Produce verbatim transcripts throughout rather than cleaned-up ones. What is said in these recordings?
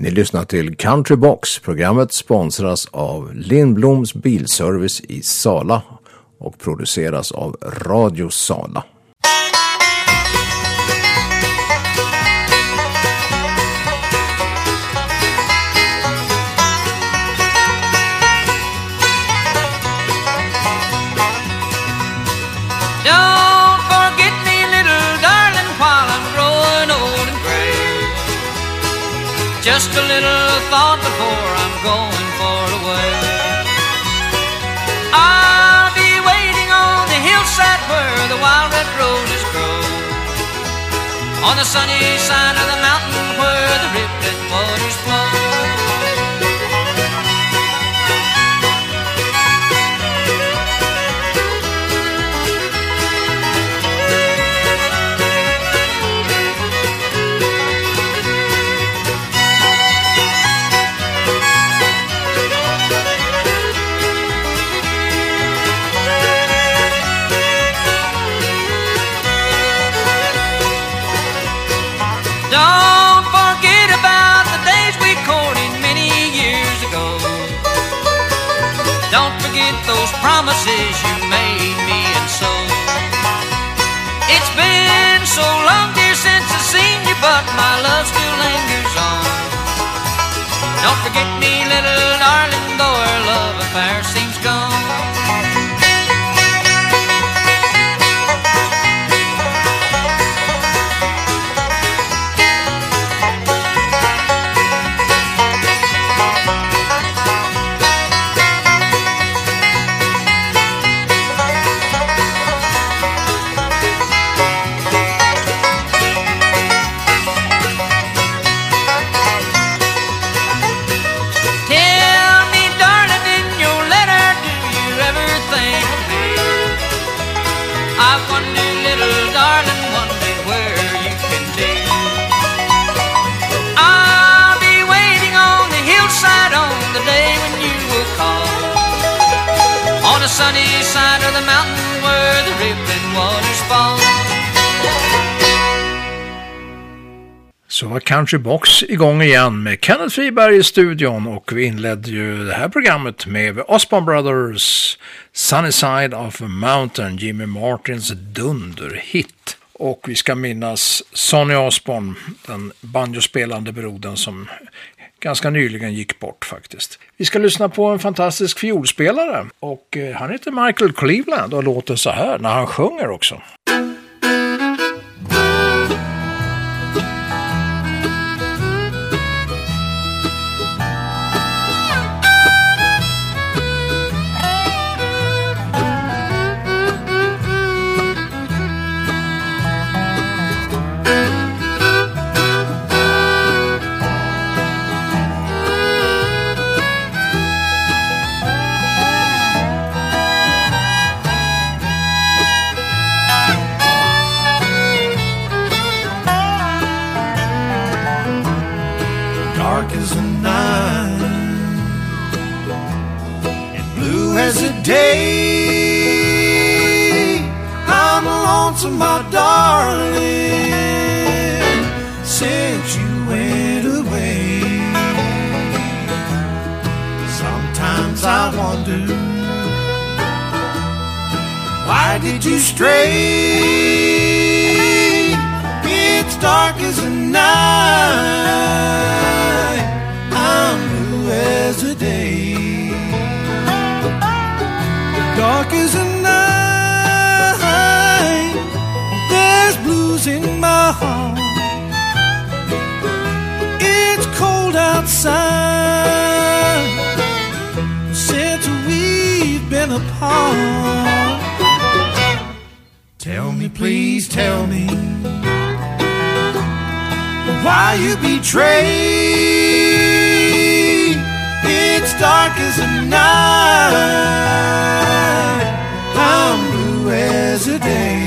Ni lyssnar till Country Box. Programmet sponsras av Lindbloms bilservice i Sala och produceras av Radio Sala. Just a little thought before I'm going far away. I'll be waiting on the hillside where the wild red roses grow, on the sunny side of the mountain where the rippling waters flow. Don't forget about the days we courted many years ago. Don't forget those promises you made me and so. It's been so long, dear, since I've seen you, but my love still lingers on. Don't forget me, little darling, though our love affair seems gone. The sunny side of the mountain where the rippling waters fall. Så var Country Box igång igen med Kenneth Friberg i studion, och vi inledde ju det här programmet med Osborne Brothers Sunny Side of a Mountain, Jimmy Martins dunderhit. Och vi ska minnas Sonny Osborne, den banjospelande brodern som ganska nyligen gick bort faktiskt. Vi ska lyssna på en fantastisk fiolspelare, och eh, han heter Michael Cleveland och låter så här när han sjunger också. Day, I'm lonesome, my darling, since you went away. Sometimes I wonder, why did you stray? It's dark as a night, I'm blue as a day. Dark as a night, there's blues in my heart. It's cold outside since we've been apart. Tell me, please tell me, why you betrayed? It's dark as a night, I'm blue as a day.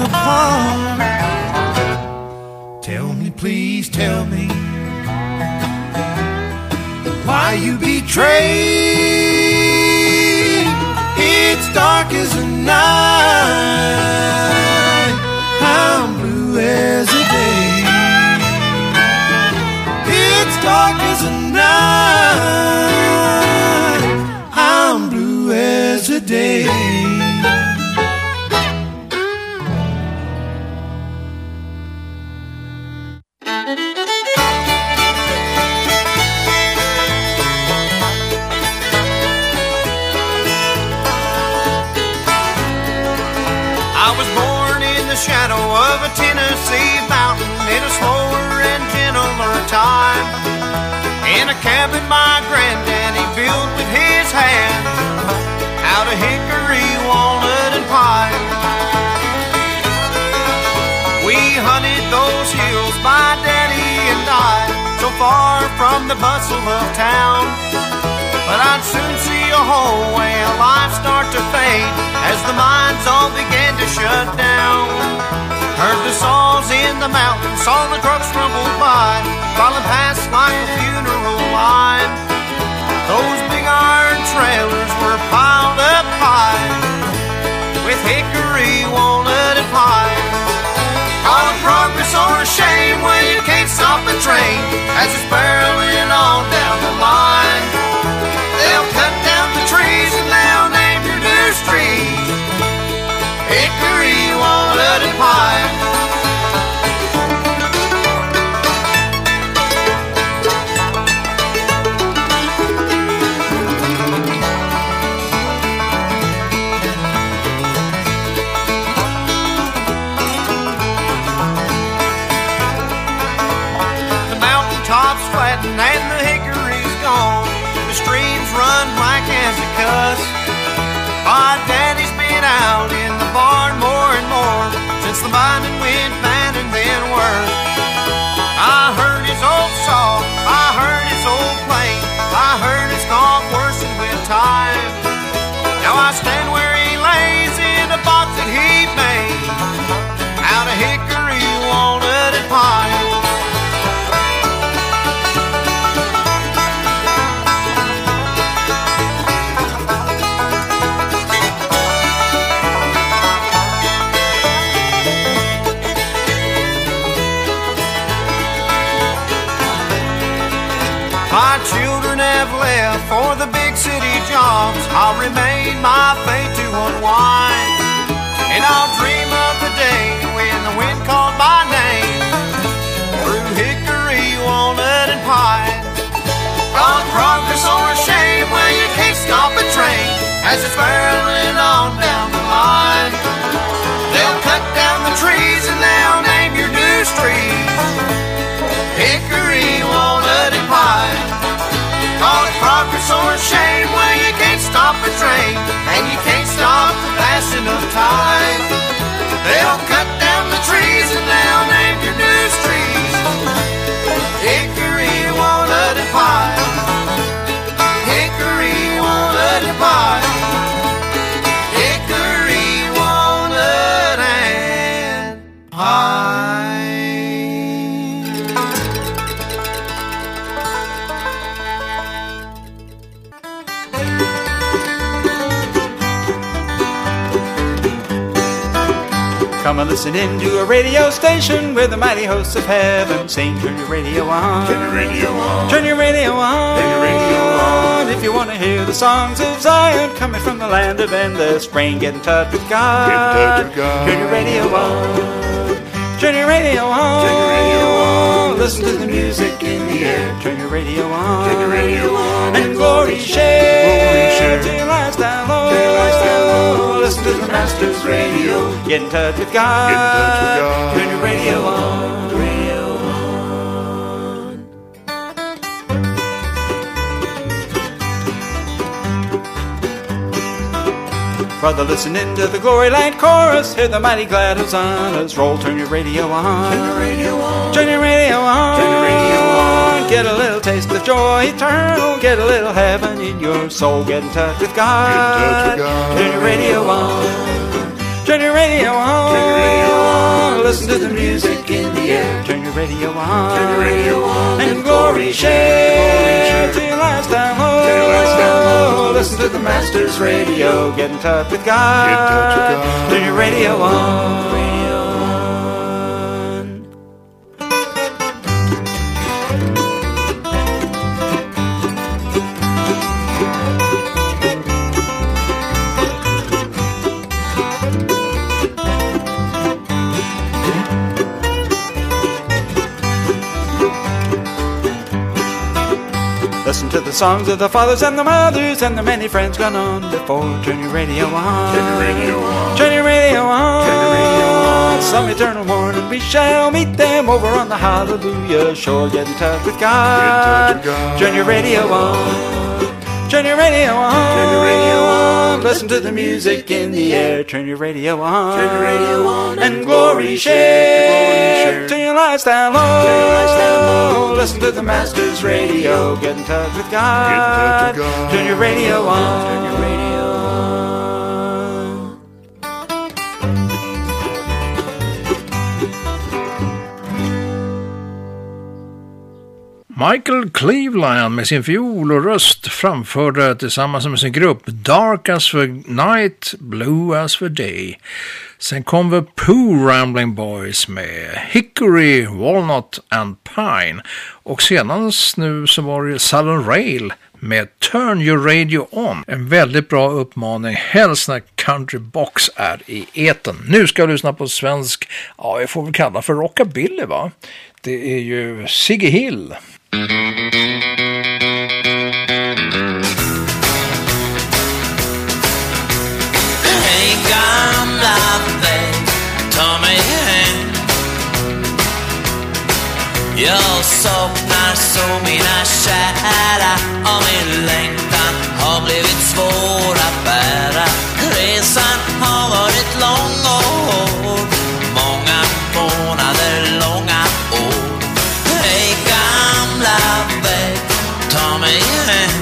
apart. Tell me, please tell me, why you betrayed. It's dark as a night, I'm blue as a day. It's dark as a night, I'm blue as a day. Shadow of a Tennessee mountain in a slower and gentler time, in a cabin my granddaddy built with his hand, out of hickory, walnut, and pine. We hunted those hills, my daddy and I, so far from the bustle of town, but I'd soon see a whole way of life start to fade as the mines all began to shut down. Heard the saws in the mountains, saw the trucks rumble by, crawling past like a funeral line. Those big iron trailers were piled up high with hickory, walnut, and pine. Call it progress or a shame when you can't stop a train as it's barreling on down the line. They'll cut down the trees and they'll name your new street hickory, walnut, and pine. The mountaintops flattened and the hickory's gone. The streams run black as a cuss. My daddy's been out in the barn more and more since the mining went bad and then worse. I heard his old saw, I heard his old plane, I heard his cough worsen with time. Now I stand where he lays in a box that he made out of hickory, walnut, and pine. My children have left for the big city jobs. I'll remain my fate to unwind, and I'll dream of the day when the wind called my name through hickory, walnut, and pine. On progress or a shame when you can't stop a train as it's barreling on down the line. They'll cut down the trees and they'll name your new streets hickory, walnut, and pine. Call it progress or a shame when you can't stop a train and you can't stop the passing of time. They'll cut down the trees and they'll name your new streets hickory, walnut, and pine. Hickory, walnut, and pine. Hickory, walnut, and pine. Come and listen in to a radio station where the mighty hosts of heaven sing. Turn your radio on. Turn your radio on. Turn your radio on. Turn your radio on. If you want to hear the songs of Zion coming from the land of endless spring, get in touch with God. Get in touch with God. Turn your radio on. Turn your radio on. Turn your radio on. Listen to the music in the air. Turn your radio on. Turn your radio on. And glory share. Glory share. Till your life's down low. Till your life's down low. Listen to the Master's radio. Get in touch with God. Get in touch with God. Turn your radio on. Radio on. Brother, listen into the Glory Light Chorus. Hear the mighty glad hosannas roll. Turn your radio on. Turn your radio on. Turn your radio on. Turn your radio on. Get a little taste of joy eternal. Get a little heaven in your soul. Get in touch with God. Get in touch with God. Turn your radio on. Turn your radio on. Turn your radio on. listen to the music in the air. Turn your radio on, turn your radio on, and glory share till your last down low. Listen to the Master's Radio. Get in touch with God. Get in touch with God. Turn your radio on. Radio on. Listen to the songs of the fathers and the mothers and the many friends gone on before. Turn your radio on. Turn your radio on. Turn your radio on. Turn your radio on. Some eternal morning we shall meet them over on the Hallelujah shore. Get in touch with God. Get in touch with God. Turn your radio on. Turn your radio on. Turn your radio on. Listen to the music in the air. Turn your radio on. Turn your radio on. And glory share till your lights down low. Listen to the Master's Radio. Get in touch with God. Get in touch with God. Turn your radio on. Turn your radio on. Michael Cleveland med sin fiol och röst framförde tillsammans med sin grupp Dark as for Night, Blue as for Day. Sen kom vi Pooh Rambling Boys med Hickory, Walnut and Pine. Och senast nu så var det Southern Rail med Turn Your Radio On. En väldigt bra uppmaning, helst när Country Box är i eten. Nu ska jag lyssna på svensk, ja jag får väl kalla för rockabilly va? Det är ju Sigge Hill. Hej gamla vän, ta mig hem. Jag saknar så mina kära, och min längtan har blivit svår att bära. Resan har varit lång och hård, många månader, långa år. Hej gamla väg, ta mig hem.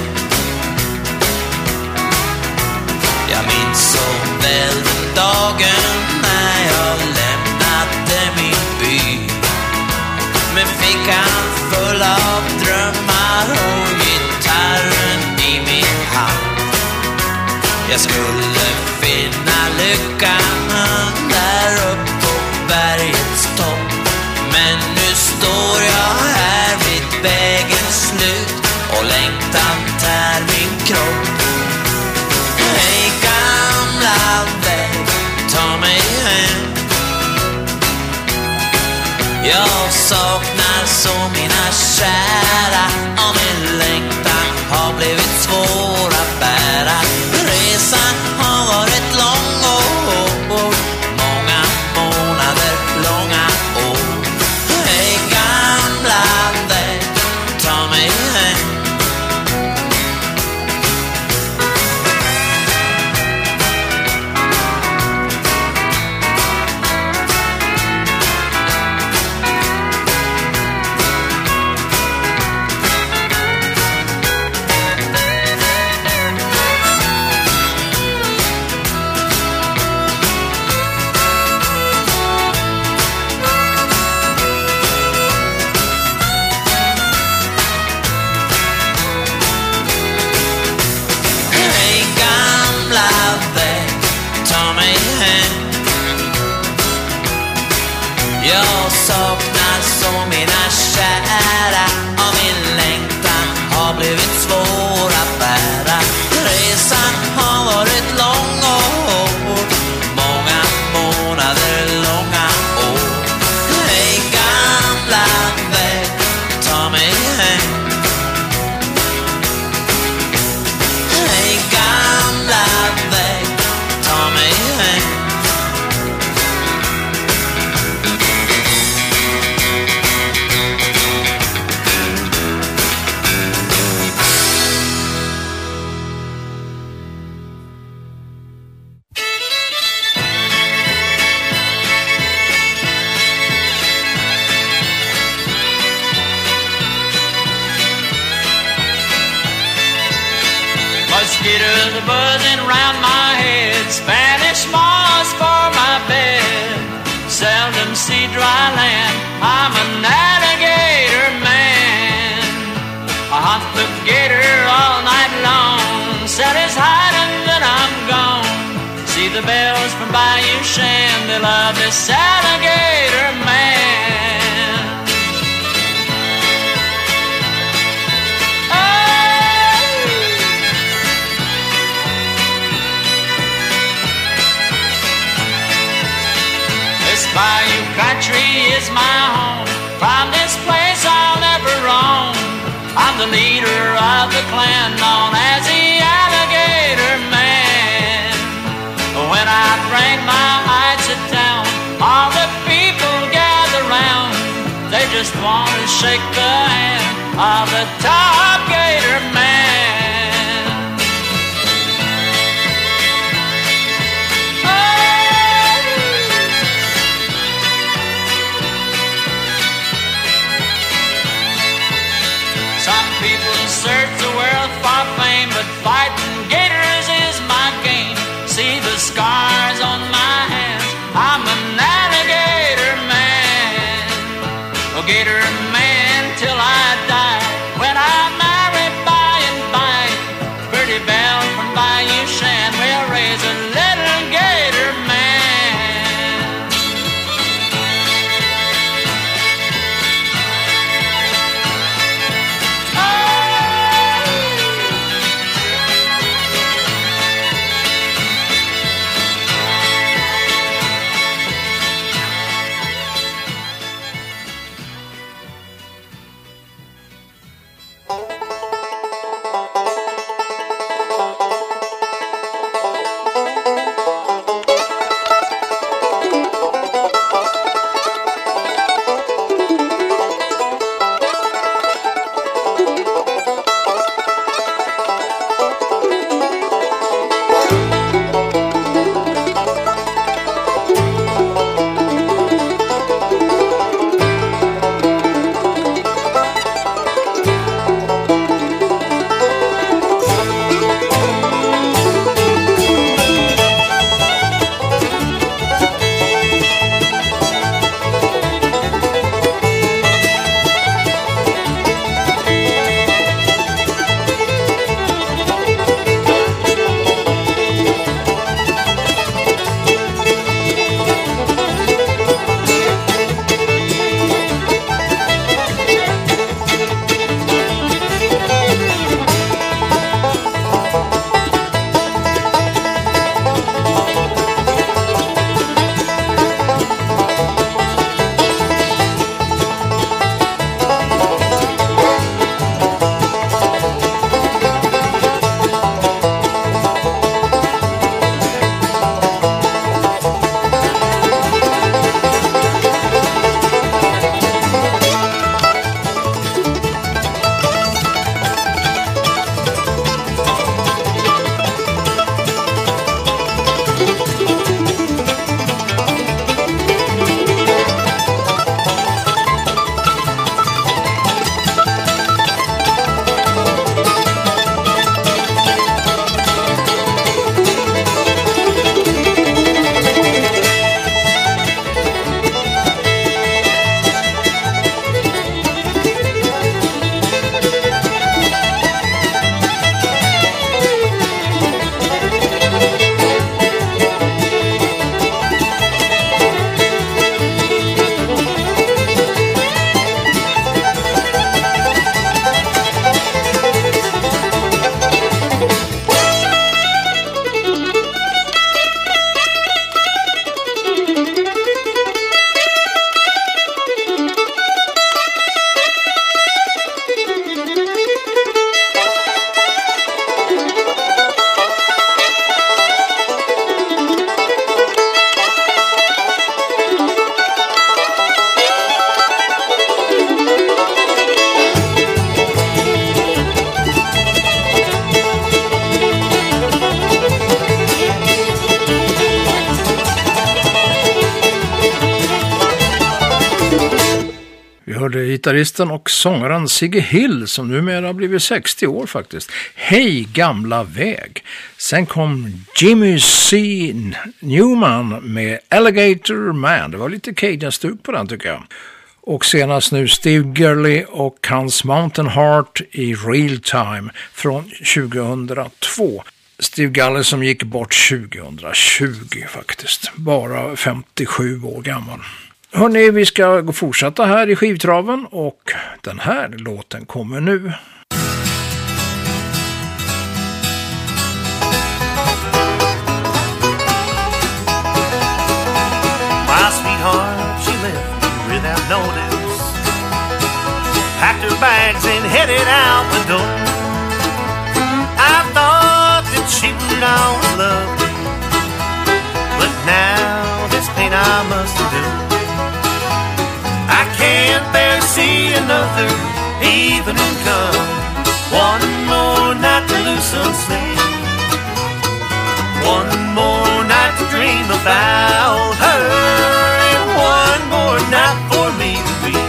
Jag minns så väl den dagen när jag lämnade min by, med fickan full av drömmar och gitarren i min hand. Jag skulle finna lyckan där uppe på bergets topp, men nu står jag här vid vägens slut och längtan tär min kropp. Hej gamla väg, ta mig hem. Jag saknar så mina kära, och min längtan har blivit svår att bära. Resan har varit lång och hård, många månader, långa år. Hej gamla väg, ta mig hem. Jag saknar så mina kära, och min längtan har blivit svår att bära. Resan har varit lång och hård, många månader, långa år. Hej gamla väg, ta mig hem. Hej gamla väg, ta mig hem. Mosquitoes are buzzing round my head, Spanish moss for my bed. Seldom see the bells from Bayou Shan, they love this alligator man. Oh. This bayou country is my home. From this place I'll never roam. I'm the leader of the clan known as the Alligator Man. When I bring my hides to town, all the people gather round. They just want to shake the hand of the Top Gator Man. Oh. Some people search the world for fame, but fighting gators is my game. See the scars on my hands, I'm an alligator man. A gator man till I die. When I marry by and by, Birdie Bell from Bayou Shan will raise a little gator man. Oh. hörde gitarristen och sångaren Sigge Hill som numera blivit sextio år faktiskt. Hej gamla väg. Sen kom Jimmy C. Newman med Alligator Man. Det var lite Cajun-stuk på den tycker jag. Och senast nu Steve Gurley och hans Mountain Heart i Real Time från tjugohundratvå. Steve Galli som gick bort tjugohundratjugo faktiskt. Bara femtiosju år gammal. Hörrni, vi ska gå fortsätta här i skivtraven och den här låten kommer nu. My sweetheart, she left me without notice. Packed her bags and headed out the door. I thought that she would always love me, but now this pain I must endure. I can't bear to see another evening come. One more night to lose some sleep. One more night to dream about her. And one more night for me to weep.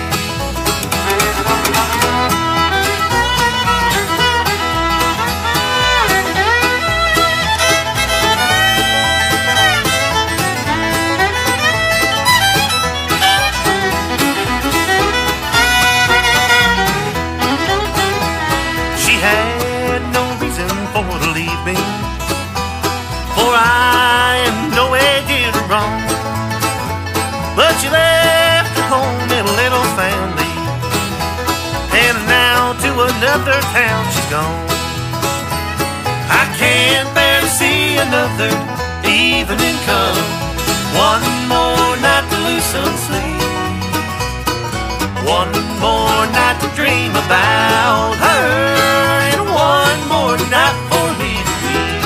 I am no way did wrong, but she left her home and a little family, and now to another town she's gone. I can't bear to see another evening come. One more night to lose some sleep. One more night to dream about her, and one more night for me to weep.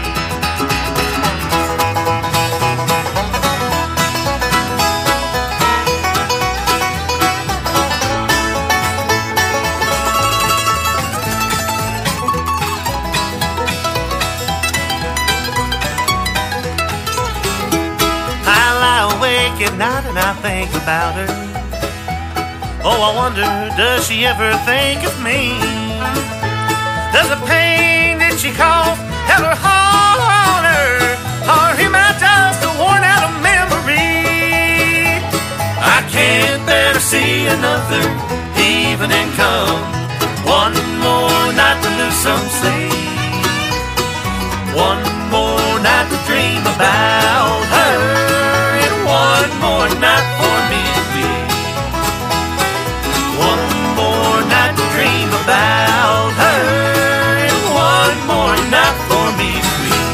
At night and I think about her. Oh, I wonder, does she ever think of me? Does the pain that she caused ever haunt her, or am I just a worn out memory? I can't bear to see another evening come. One more night to lose some sleep. One more night to dream about her. One more night for me to weep. One more night to dream about her. And one more night for me to weep.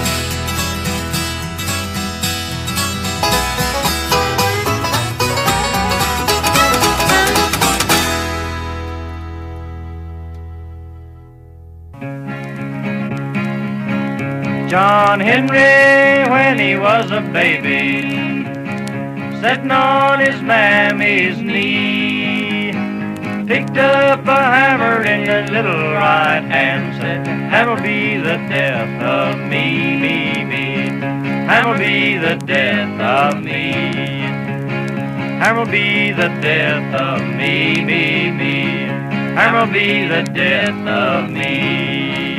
John Henry, when he was a baby, sitting on his mammy's knee, picked up a hammer in his little right hand, said, "Hammer'll be the death of me, me, me. Hammer'll be the death of me. Hammer'll be the death of me, me, me. Hammer'll be the death of me."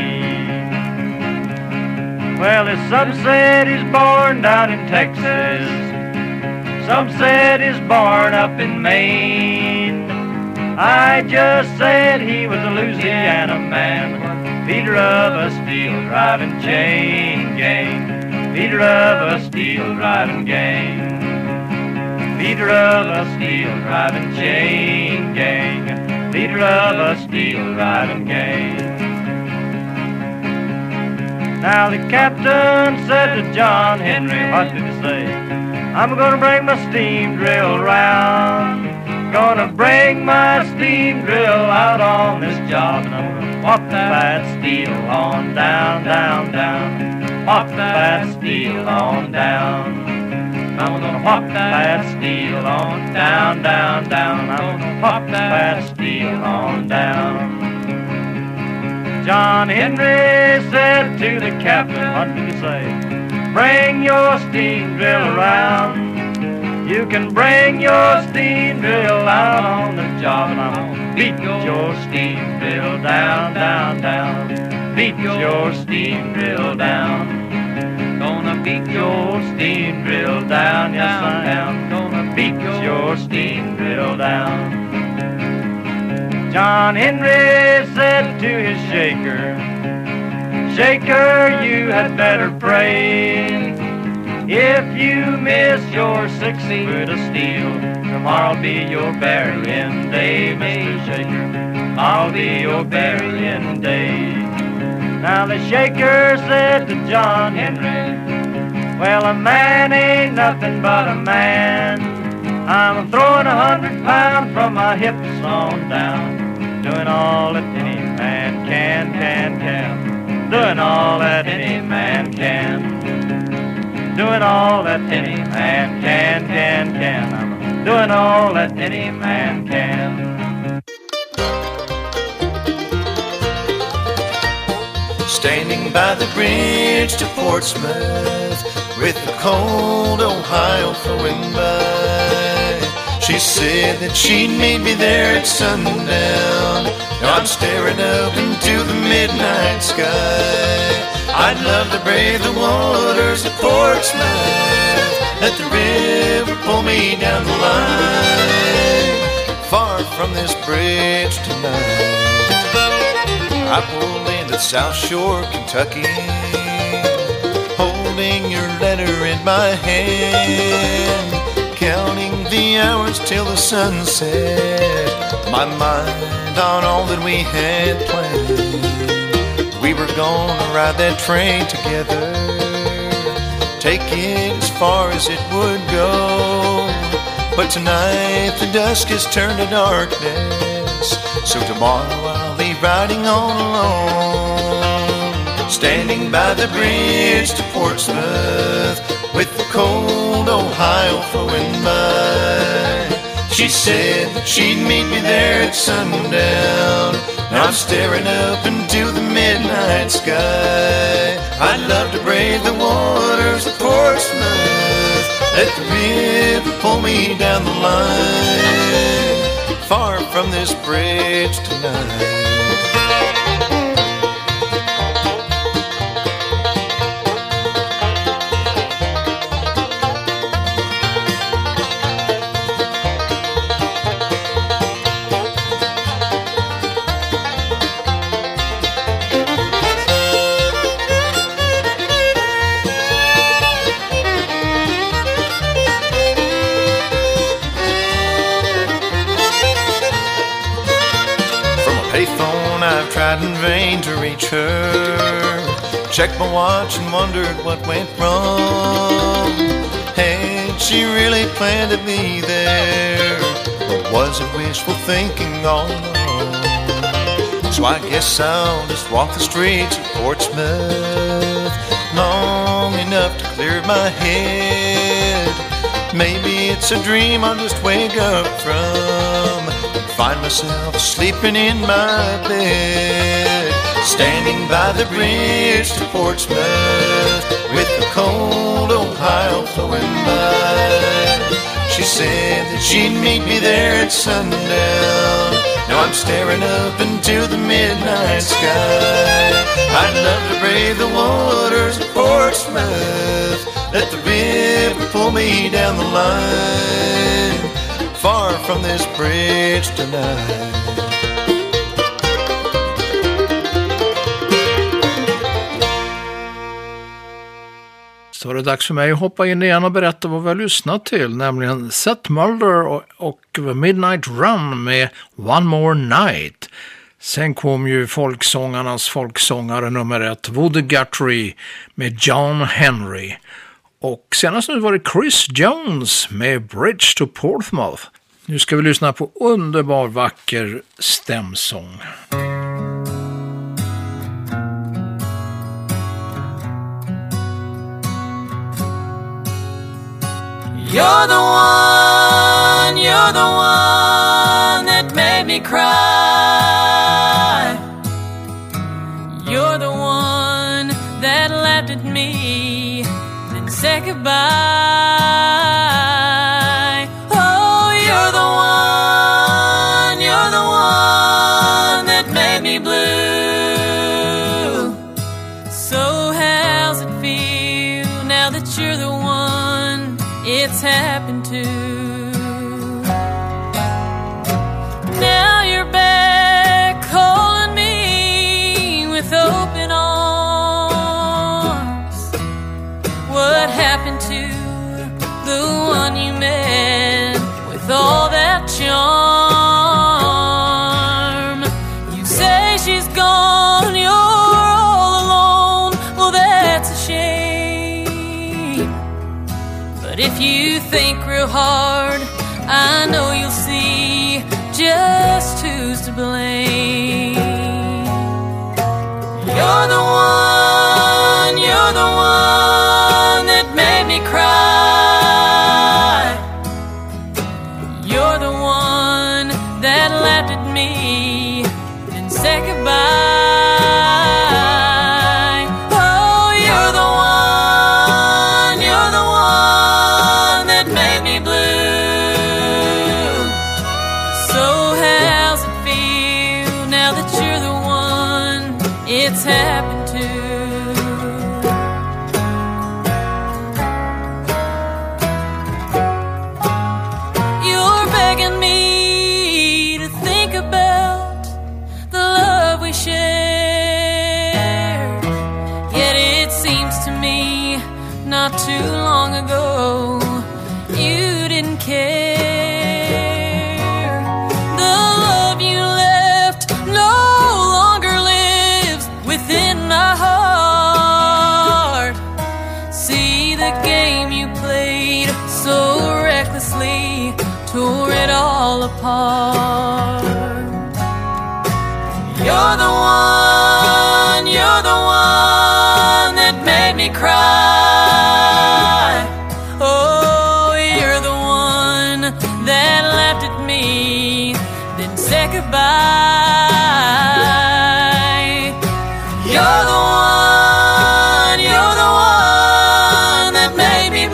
Well, some said he's born down in Texas. Some said he's born up in Maine. I just said he was a Louisiana man, leader of a steel driving chain gang, leader of a steel driving gang, leader of a steel driving chain gang, leader of a steel driving gang. Now the captain said to John Henry, what did he say? "I'm gonna bring my steam drill round, gonna bring my steam drill out on this job, and I'm gonna walk that steel on down, down, down, walk that steel on down. I'm gonna walk that steel on down, down, down, I'm gonna walk that steel on down." John Henry said to the captain, what did he say? "Bring your steam drill around. You can bring your steam drill out on the job, and I'm gonna beat your steam drill down, down, down. Beat your steam drill down. Gonna beat your steam drill down, yes I am. Gonna beat your steam drill down." John Henry said to his shaker, Shaker, you had better pray. If you miss your six foot of steel, tomorrow'll be your burying day, Mister Shaker. Tomorrow'll be your burying day. Now the Shaker said to John Henry, well, a man ain't nothing but a man. I'm throwing a hundred pounds from my hips on down, doing all that any man can, can, can. Doing all that any man can. Doing all that any man can, can, can. I'm doing all that any man can. Standing by the bridge to Portsmouth with the cold Ohio flowing by, she said that she'd meet me there at sundown. Now I'm staring up into the midnight sky. I'd love to brave the waters of Portsmouth, let the river pull me down the line. Far from this bridge tonight, I pulled into South Shore, Kentucky, holding your letter in my hand, counting the hours till the sun set, my mind on all that we had planned. We were gonna ride that train together, take it as far as it would go. But tonight the dusk has turned to darkness, so tomorrow I'll be riding on alone. Standing by the bridge to Portsmouth with the cold Ohio flowing by, she said that she'd meet me there at sundown. Now I'm staring up into the midnight sky. I'd love to brave the waters of Portsmouth, let the river pull me down the line. Far from this bridge tonight. Tried in vain to reach her, checked my watch and wondered what went wrong. Had she really planned to be there, or was it wishful thinking all along? So I guess I'll just walk the streets of Portsmouth long enough to clear my head. Maybe it's a dream I'll just wake up from, find myself sleeping in my bed. Standing by the bridge to Portsmouth with the cold Ohio flowing by, she said that she'd meet me there at sundown. Now I'm staring up into the midnight sky. I'd love to brave the waters of Portsmouth, let the river pull me down the line. Far from this bridge tonight. Så är det dags för mig att hoppa in igen och berätta vad vi har lyssnat till, nämligen Seth Mulder och, och Midnight Run med One More Night. Sen kom ju folksångarnas folksångare nummer ett, Woody Guthrie med John Henry. Och senast nu var det Chris Jones med Bridge to Portsmouth. Nu ska vi lyssna på underbar vacker stämsång. You're the one, you're the one that made me cry. You're the one that laughed at me and said goodbye. Oh, you're the one, you're the one that made me blue. So how's it feel now that you're the one it's happened to? Now you're back calling me with open arms. But if you think real hard, I know you'll see just who's to blame. You're the one, you're the one that made me cry. You're the one that laughed at me and said goodbye. It's happened to. You're begging me to think about the love we shared. Yet it seems to me not too long ago you didn't care. Within my heart, see the game you played so recklessly, tore it all apart. You're the one, you're the one that made me cry. Oh, you're the one that laughed at me, then said goodbye. You're the one, you're the one that made me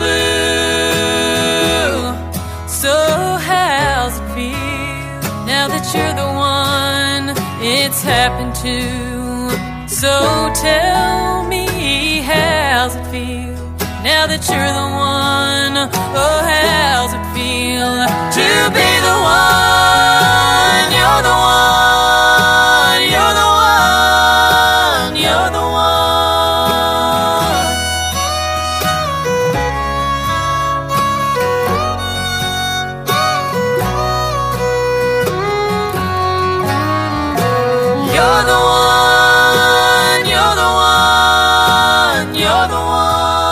blue. So how's it feel now that you're the one it's happened to? So tell me, how's it feel now that you're the one? Oh, how's it feel to be the one? You're the one, you're the one. You're the one. You're the one. You're the one. You're the one.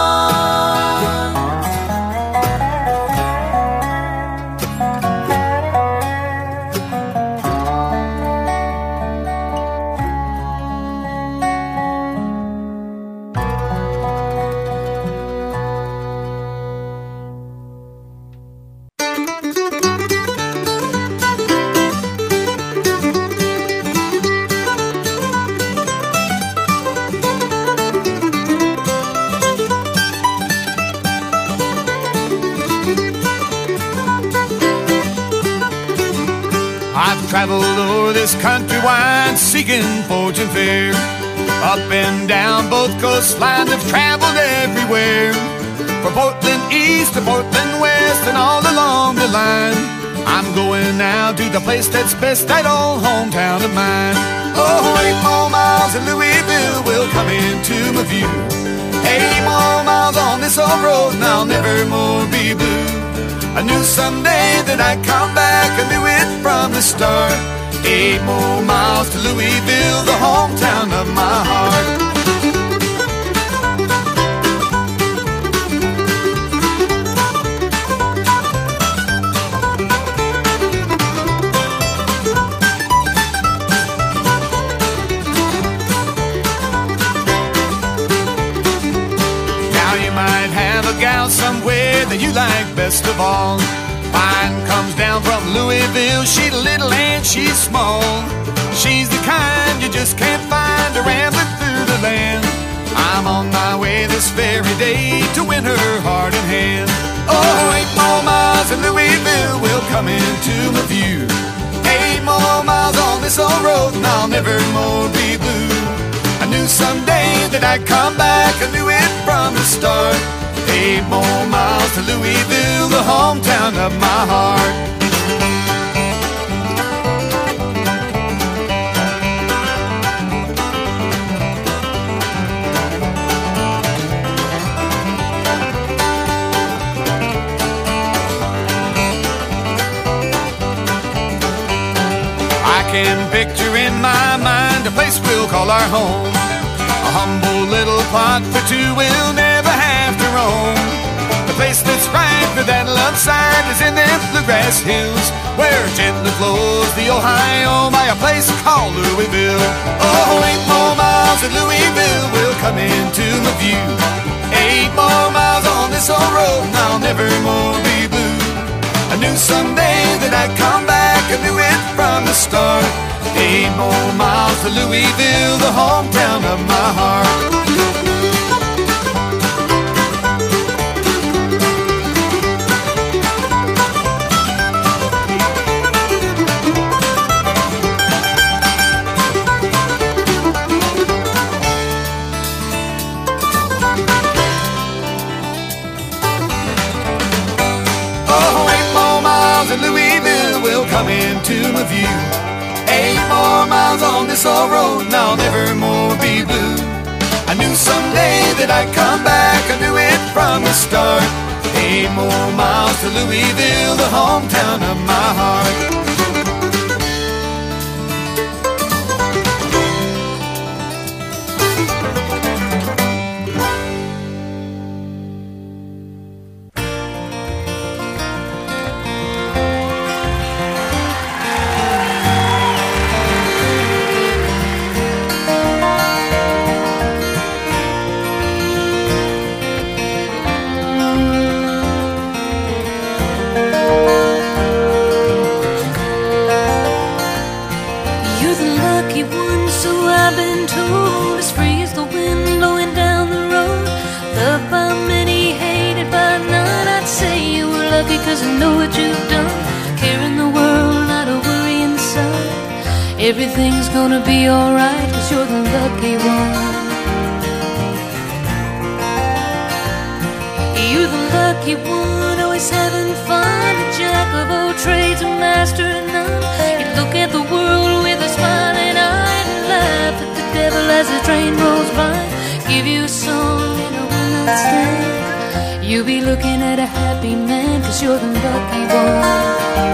Traveled o'er this country wide, seeking fortune fair. Up and down both coastlines, I've traveled everywhere. From Portland east to Portland west and all along the line. I'm going now to the place that's best, that old hometown of mine. Oh, eight more miles and Louisville will come into my view. Eight more miles on this old road and I'll never more be blue. I knew someday that I'd come back, I knew it from the start. Eight more miles to Louisville, the hometown of my heart. Now you might have a gal somewhere that you like best of all. Mine comes down from Louisville, she's little and she's small. She's the kind you just can't find a rambling through the land. I'm on my way this very day to win her heart and hand. Oh, eight more miles and Louisville will come into my view. Eight more miles on this old road and I'll never more be blue. I knew someday that I'd come back, I knew it from the start. Eight more miles to Louisville, the hometown of my heart. I can picture in my mind a place we'll call our home. A humble little plot for two we'll never have to roam. The place that's right for that love sign is in them bluegrass hills, where it gently flows the Ohio by a place called Louisville. Oh, eight more miles at Louisville will come into my view. Eight more miles on this old road and I'll never more be blue. I knew someday that I'd come back, I knew it from the start. Eight more miles to Louisville, the hometown of my heart. Louisville will come into my view. Eight more miles on this old road and I'll never more be blue. I knew someday that I'd come back, I knew it from the start. Eight more miles to Louisville, the hometown of my heart. Cause I know what you've done, caring the world, not a worry inside. Everything's gonna be alright, cause you're the lucky one. You're the lucky one, always having fun, a jack of all trades, a master of none. You look at the world with a smiling eye and laugh at the devil as the train rolls by. Give you a song and a one-night stand. You'll be looking at a happy man, cause you're the lucky one.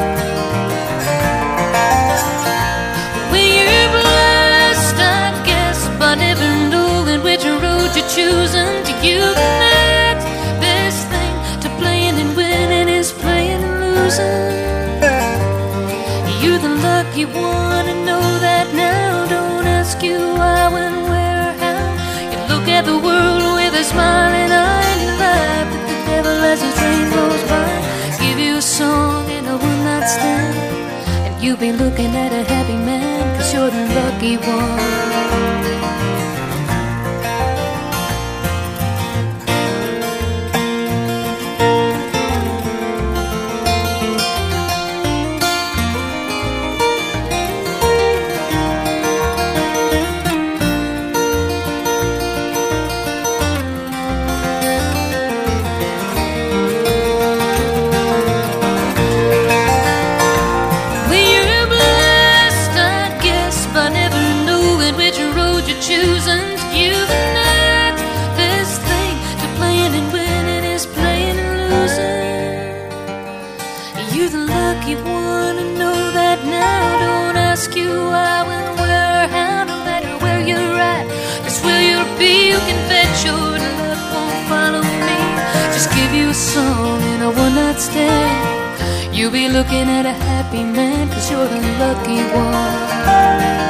Well, you're blessed, I guess, by never knowing which road you're choosing. To you, the next best thing to playing and winning is playing and losing. You're the lucky one, and know that now. Don't ask you why, when, where, or how. You look at the world with a smiling eye and laugh at the devil as the train rolls by. Give you a song and a one-night stand, and you'll be looking at a happy man, cause you're the lucky one. You'll be looking at a happy man, cause you're the lucky one.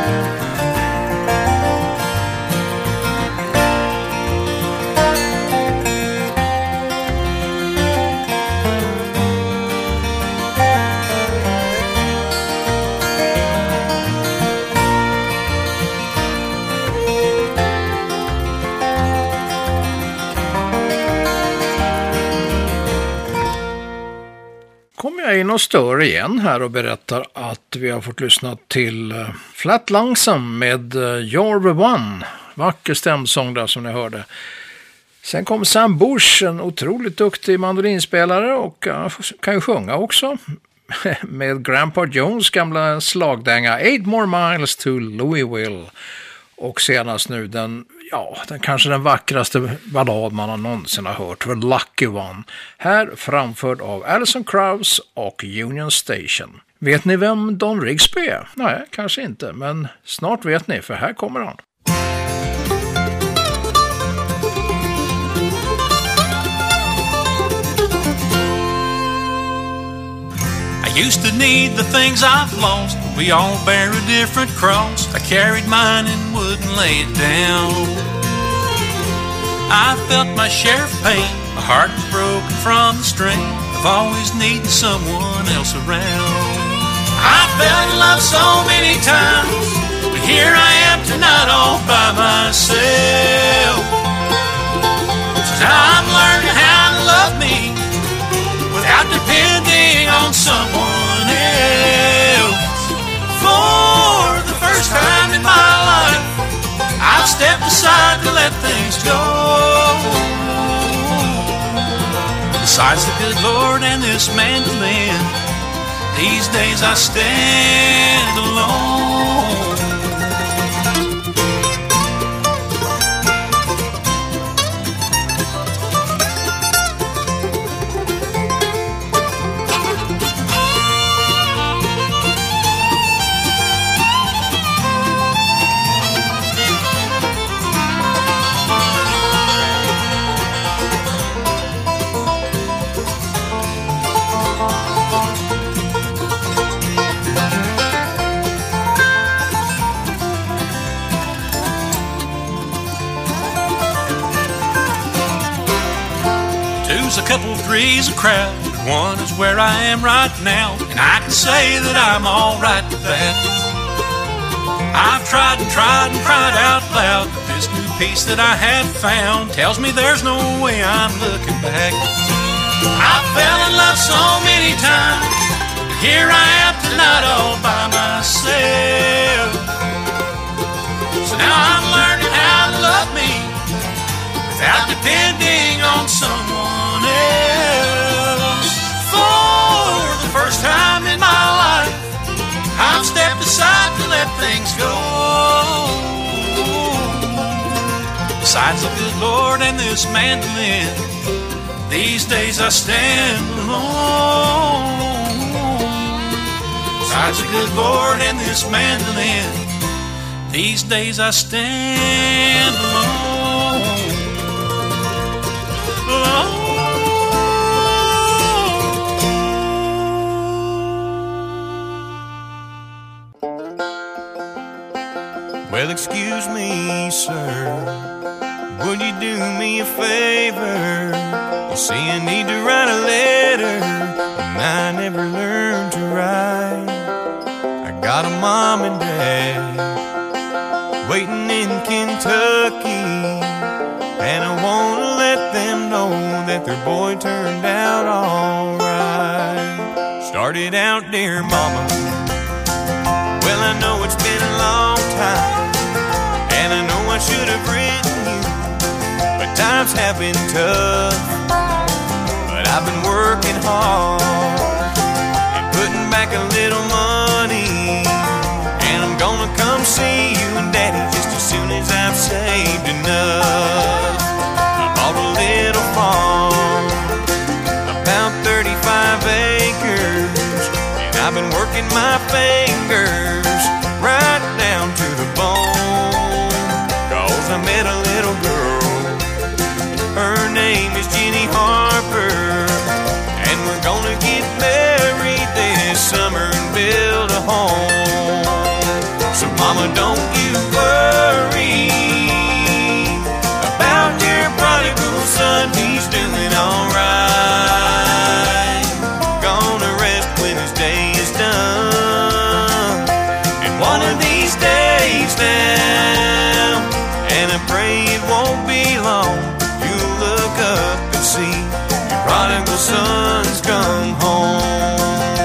In och stör igen här och berättar att vi har fått lyssna till Flat Langsam med You're the One. Vacker stämsång där som ni hörde. Sen kom Sam Bush, en otroligt duktig mandolinspelare och kan ju sjunga också. Med Grandpa Jones gamla slagdänga Eight More Miles to Louisville. Och senast nu den, ja, den kanske den vackraste ballad man har någonsin har hört, The Lucky One. Här framförd av Alison Krauss och Union Station. Vet ni vem Don Rigsby är? Nej, kanske inte, men snart vet ni, för här kommer han. used to need the things I've lost. We all bear a different cross. I carried mine and wouldn't lay it down. I felt my share of pain. My heart was broken from the strain of always needing someone else around. I fell in love so many times, but here I am tonight all by myself. So now I'm learning how to love me without depending on someone else. For the first time in my life, I've stepped aside to let things go. Besides the good Lord and this mandolin, these days I stand alone. A couple, three's a crowd, but one is where I am right now, and I can say that I'm all right with that. I've tried and tried and cried out loud, but this new peace that I have found tells me there's no way I'm looking back. I fell in love so many times, but here I am tonight all by myself. So now I'm learning how to love me without depending on someone else. For the first time in my life, I've stepped aside to let things go. Besides the good Lord and this mandolin, these days I stand alone. Besides the good Lord and this mandolin, these days I stand alone. Alone. Well, excuse me, sir, would you do me a favor? You see, I need to write a letter, and I never learned to write. I got a mom and dad waiting in Kentucky, and I want to let them know that their boy turned out all right. Started out, dear mama, well, I know it's been a long time, and I know I should have written you, but times have been tough. But I've been working hard and putting back a little money, and I'm gonna come see you and Daddy just as soon as I've saved enough. I bought a little farm, about thirty-five acres, and I've been working my fingers right down to the bone, 'cause I met a little girl. Her name is Jenny Harper, and we're gonna get married this summer and build a home. So mama, don't you worry about your prodigal son, he's doing all right. Gonna rest when his day is done, and one of these days now, and I pray it won't be long, you'll look up and see your prodigal son's come home.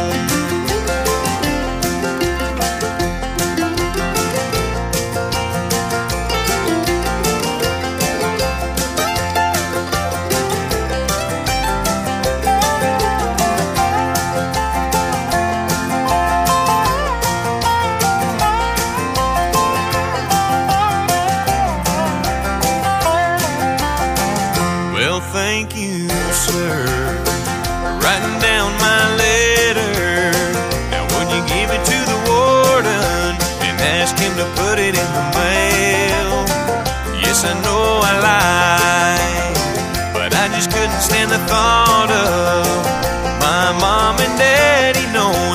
Thank you, sir, for writing down my letter. Now would you give it to the warden and ask him to put it in the mail? Yes, I know I lied, I just couldn't stand the thought of my mom and daddy knowing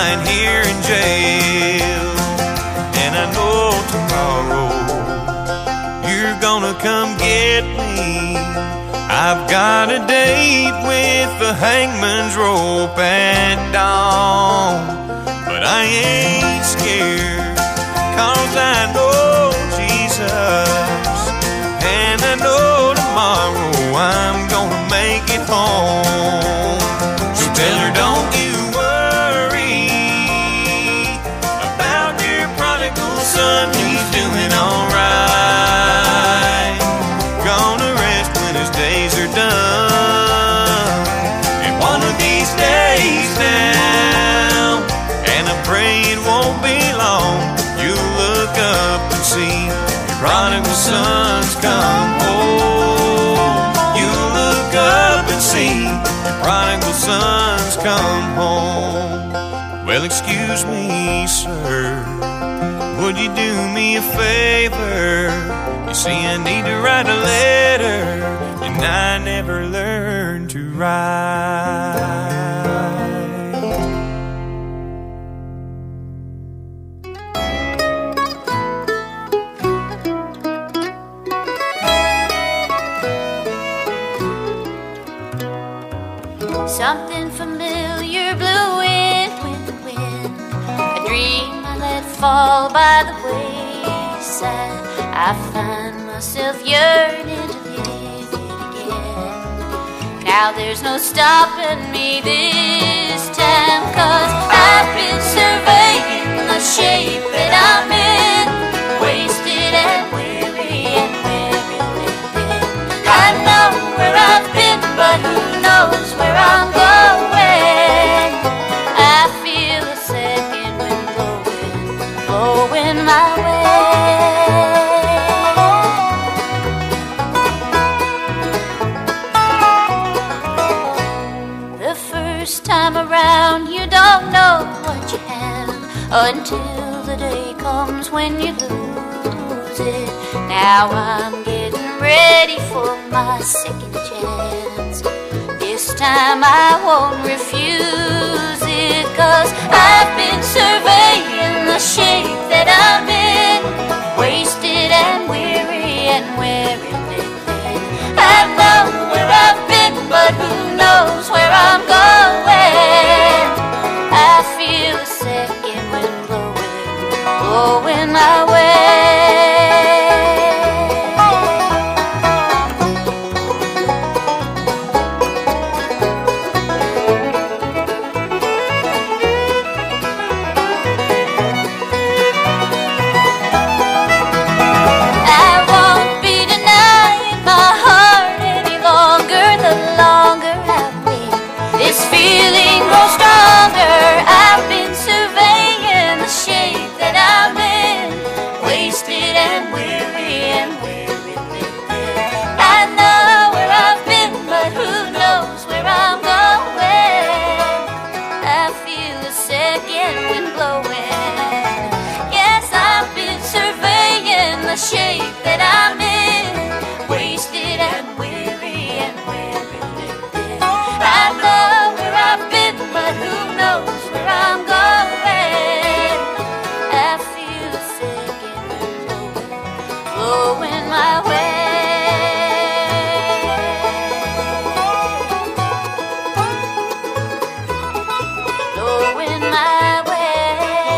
lying here in jail. And I know tomorrow you're gonna come get me. I've got a date with the hangman's rope at dawn. But I ain't scared, 'cause I know Jesus. And I know tomorrow I'm gonna make it home. So tell her don't you worry about your prodigal son. He's doing alright. Gonna rest when his days are done. And one of these days now, and I pray it won't be long, you'll look up and see your prodigal son's come home. You'll look up and see your prodigal son's come home. Well, excuse me, sir, would you do me a favor? You see, I need to write a letter, and I never learned to write. Something familiar blew in with the wind, a dream I let fall by the wayside. I find myself yearning to live it again. Now there's no stopping me this time, 'cause I've been surveying the shape that I'm in, wasted and weary and weary with it. I know where I've been, but who knows where I'm going. I feel a second wind blowing, blowing my way. The first time around you don't know what you have until the day comes when you lose it. Now I'm getting ready for my second chance. This time I won't refuse it, 'cause I've been surveying the shape that I'm in, wasted and weary and weary with it. I know where I've been, but who knows where I'm going. I feel a second wind blowing, blowing my way. Shape that I'm in, wasted and weary and weary with it. I know where I've been, but who knows where I'm going. I feel a second blowing, blowing my way. Blowing my way.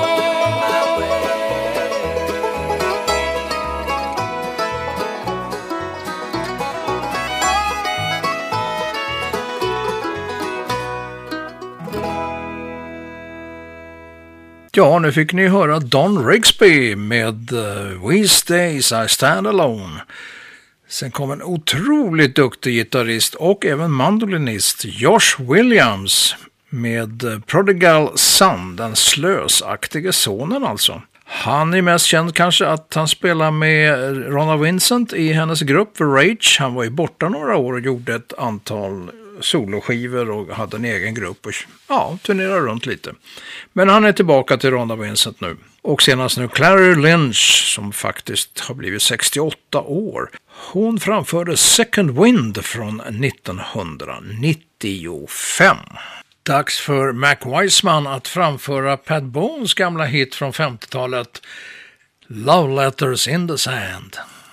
Ja, nu fick ni höra Don Rigsby med uh, These Days I Stand Alone. Sen kom en otroligt duktig gitarrist och även mandolinist, Josh Williams, med uh, Prodigal Son, den slösaktige sonen alltså. Han är mest känd kanske att han spelar med Ronna Vincent i hennes grupp The Rage. Han var ju borta några år och gjorde ett antal soloskivor och hade en egen grupp och ja, turnerade runt lite. Men han är tillbaka till Ronna Vincent nu. Och senast nu Clary Lynch, som faktiskt har blivit sextioåtta år. Hon framförde Second Wind från nittonhundranittiofem. Dags för Mac Wiseman att framföra Pat Bones gamla hit från femtiotalet, Love Letters in the Sand.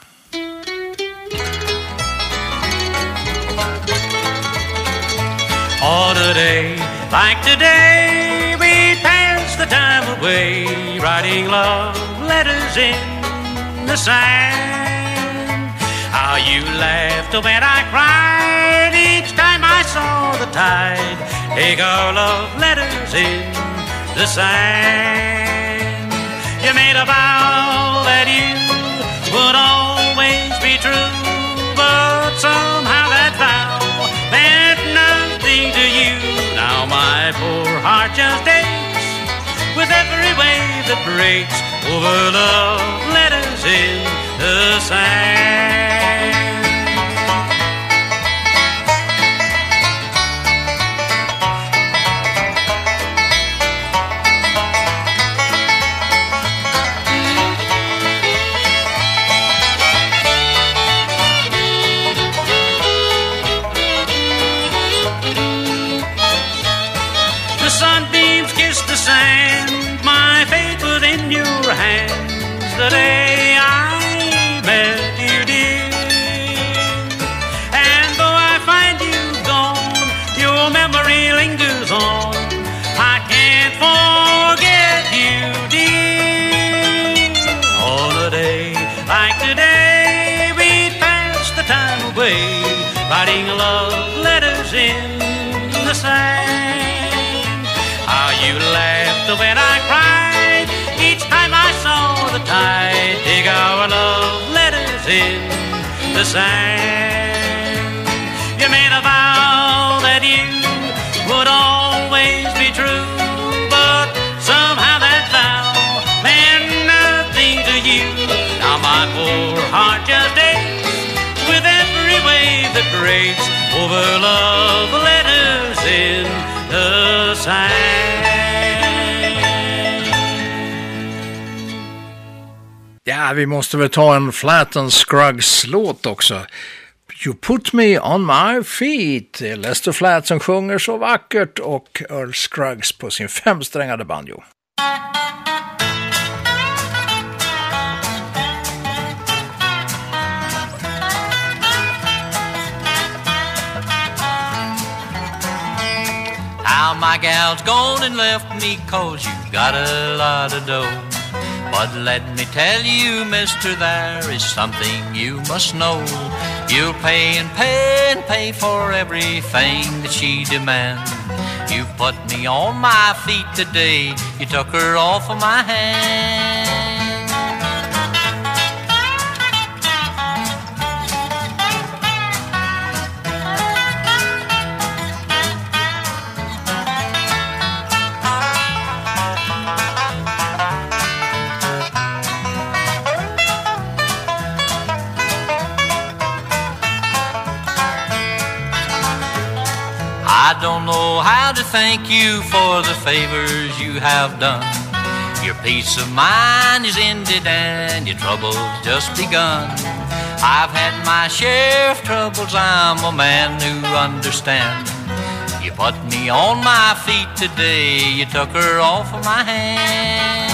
On a day like today, we pass the time away, writing love letters in the sand. How you laughed when I cried each time I saw the tide take our love letters in the sand. You made a vow that you would always be true, but somehow that vow meant nothing to you. Now my poor heart just aches with every wave that breaks over love letters in the sand. The sunbeams kissed the sand, my fate was in your hands the day I met you, dear. And though I find you gone, your memory lingers on. I can't forget you, dear. On a day like today, we pass the time away, writing love letters in the sand. How you laughed when I cried each time I saw the tide dig our love letters in the sand. You made a vow that you would always be true, but somehow that vow meant nothing to you. Now my poor heart just aches with every wave that breaks over love letters in the sand. Ja, vi måste väl ta en Flatt and Scruggs-låt också. You put me on my feet. Lester Flatt som sjunger så vackert och Earl Scruggs på sin femsträngade banjo. Now my gal's gone and left me 'cause you got a lot of dough. But let me tell you, mister, there is something you must know. You'll pay and pay and pay for everything that she demands. You put me on my feet today, you took her off of my hand. I don't know how to thank you for the favors you have done. Your peace of mind is ended and your troubles just begun. I've had my share of troubles, I'm a man who understands. You put me on my feet today, you took her off of my hand.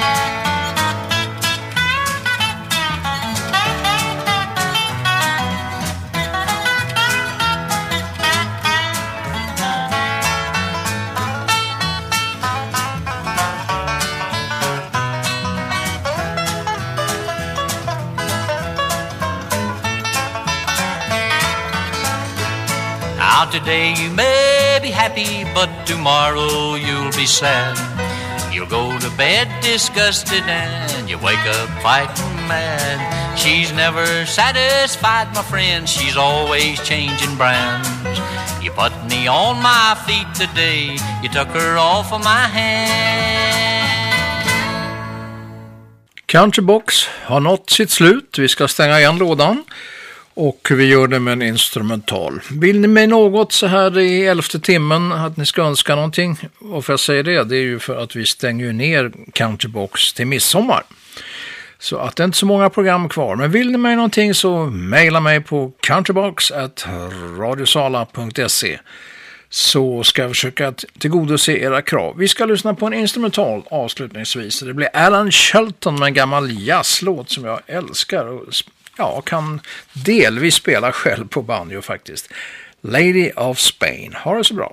Now today you may be happy, but tomorrow you'll be sad. You'll go to bed disgusted and you wake up fighting mad. She's never satisfied, my friend, she's always changing brands. You put me on my feet today, you took her off of my hand. Countrybox har nått sitt slut, vi ska stänga igen lådan. Och vi gör det med en instrumental. Vill ni med något så här i elfte timmen att ni ska önska någonting? Och för jag säger det, det är ju för att vi stänger ner Countrybox till midsommar. Så att det är inte så många program kvar. Men vill ni med någonting så mejla mig på countrybox at radiosala punkt se. så ska jag försöka tillgodose era krav. Vi ska lyssna på en instrumental avslutningsvis. Det blir Alan Shelton med en gammal jazzlåt som jag älskar och ja, kan delvis spela själv på banjo faktiskt. Lady of Spain. Ha det så bra.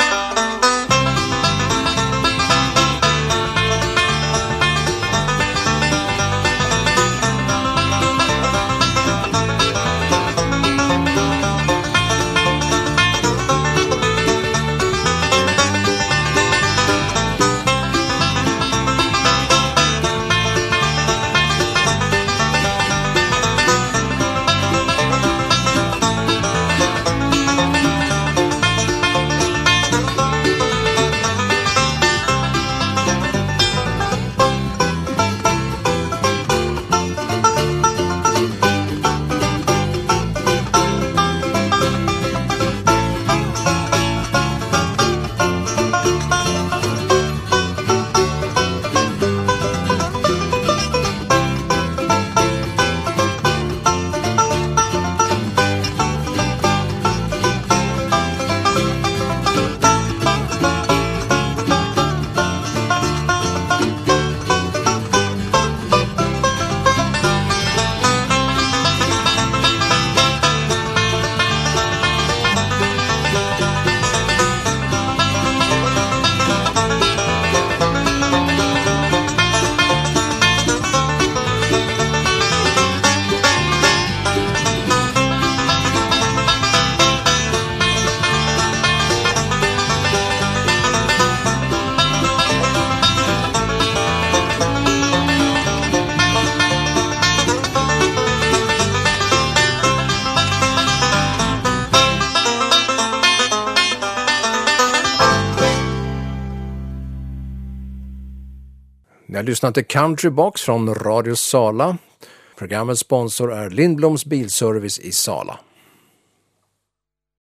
Jag lyssnar till Country Box från Radio Sala. Programmets sponsor är Lindbloms Bilservice i Sala.